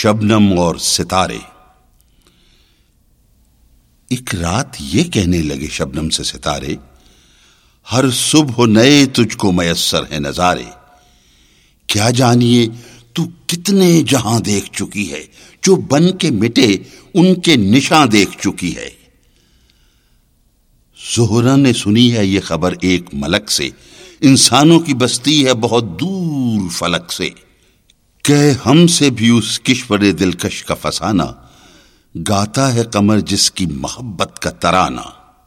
شبنم اور ستارے۔ ایک رات یہ کہنے لگے شبنم سے ستارے، ہر صبح نئے تجھ کو میسر ہے نظارے، کیا جانیے تو کتنے جہاں دیکھ چکی ہے، جو بن کے مٹے ان کے نشاں دیکھ چکی ہے۔ زہرہ نے سنی ہے یہ خبر ایک ملک سے، انسانوں کی بستی ہے بہت دور فلک سے، کہ ہم سے بھی اس کشور دلکش کا فسانہ، گاتا ہے قمر جس کی محبت کا ترانہ۔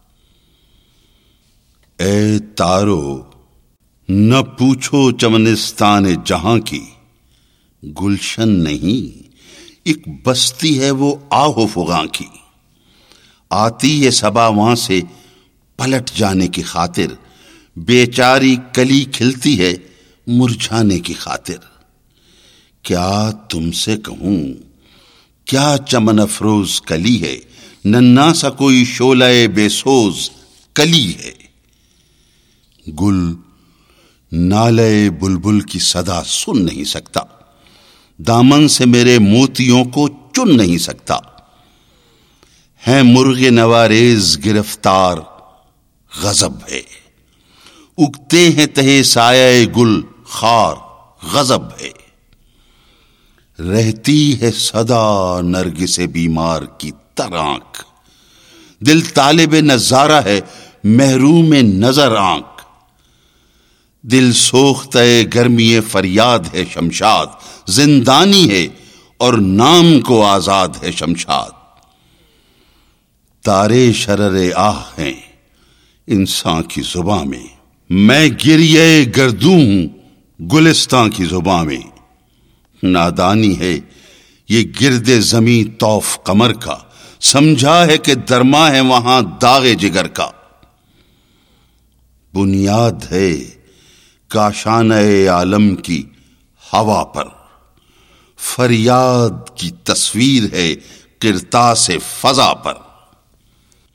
اے تارو نہ پوچھو چمنستان جہاں کی، گلشن نہیں ایک بستی ہے وہ آہو فغاں کی، آتی ہے صبا وہاں سے پلٹ جانے کی خاطر، بیچاری کلی کھلتی ہے مرجھانے کی خاطر۔ کیا تم سے کہوں کیا چمن افروز کلی ہے، ننا سا کوئی شعلہ بے سوز کلی ہے۔ گل نالے بلبل کی صدا سن نہیں سکتا، دامن سے میرے موتیوں کو چن نہیں سکتا، ہے مرغ نواریز گرفتار غضب ہے، اگتے ہیں تہے سایہ گل خار غضب ہے، رہتی ہے صدا نرگس بیمار کی تر آنکھ، دل طالب نظارہ ہے محروم نظر آنکھ، دل سوختہ گرمی فریاد ہے شمشاد، زندانی ہے اور نام کو آزاد ہے شمشاد، تارے شرر آہ ہیں انسان کی زباں میں، میں گریے گردوں ہوں گلستان کی زباں میں، نادانی ہے یہ گرد زمیں طوف قمر کا، سمجھا ہے کہ درما ہے وہاں داغ جگر کا، بنیاد ہے کاشانہ عالم کی ہوا پر، فریاد کی تصویر ہے کرتاس فضا پر۔